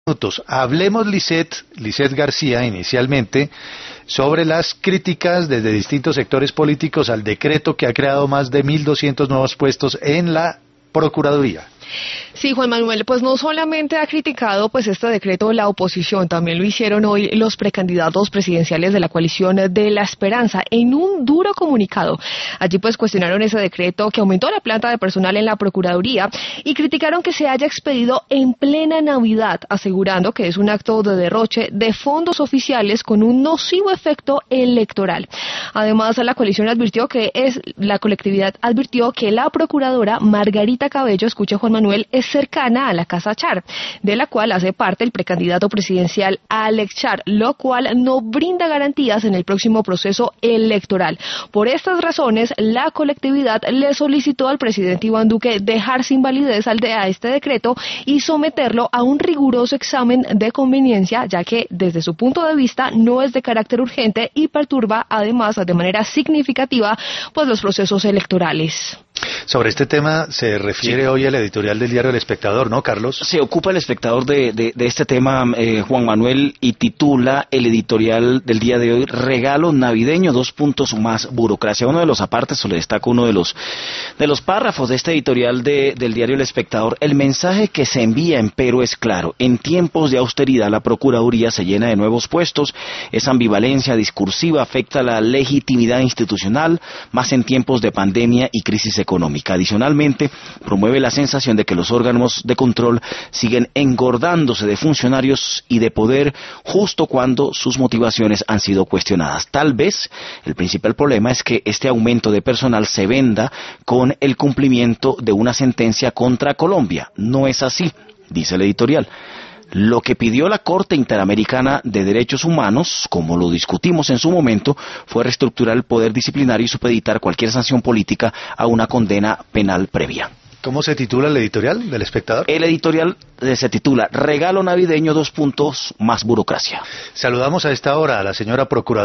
minutos. Hablemos, Lisset García, inicialmente, sobre las críticas desde distintos sectores políticos al decreto que ha creado más de 1.200 nuevos puestos en la Procuraduría. Sí, Juan Manuel, pues no solamente ha criticado pues este decreto la oposición, también lo hicieron hoy los precandidatos presidenciales de la coalición de la Esperanza en un duro comunicado. Allí pues cuestionaron ese decreto que aumentó la planta de personal en la Procuraduría y criticaron que se haya expedido en plena Navidad, asegurando que es un acto de derroche de fondos oficiales con un nocivo efecto electoral. Además, la colectividad advirtió que la procuradora Margarita Cabello, escuche Juan Manuel, es cercana a la Casa Char, de la cual hace parte el precandidato presidencial Alex Char, lo cual no brinda garantías en el próximo proceso electoral. Por estas razones, la colectividad le solicitó al presidente Iván Duque dejar sin validez a este decreto y someterlo a un riguroso examen de conveniencia, ya que desde su punto de vista no es de carácter urgente y perturba además de manera significativa pues los procesos electorales. Sobre este tema se refiere hoy el editorial del diario El Espectador, ¿no, Carlos? Se ocupa El Espectador de este tema, Juan Manuel, y titula el editorial del día de hoy: Regalo navideño, más burocracia. Uno de los apartes, o le destaco uno de los párrafos de este editorial del diario El Espectador. El mensaje que se envía, empero, es claro: en tiempos de austeridad la Procuraduría se llena de nuevos puestos. Esa ambivalencia discursiva afecta la legitimidad institucional, más en tiempos de pandemia y crisis económica. Adicionalmente, promueve la sensación de que los órganos de control siguen engordándose de funcionarios y de poder justo cuando sus motivaciones han sido cuestionadas. Tal vez el principal problema es que este aumento de personal se venda con el cumplimiento de una sentencia contra Colombia. No es así, dice el editorial. Lo que pidió la Corte Interamericana de Derechos Humanos, como lo discutimos en su momento, fue reestructurar el poder disciplinario y supeditar cualquier sanción política a una condena penal previa. ¿Cómo se titula el editorial del Espectador? El editorial se titula Regalo navideño, más burocracia. Saludamos a esta hora a la señora procuradora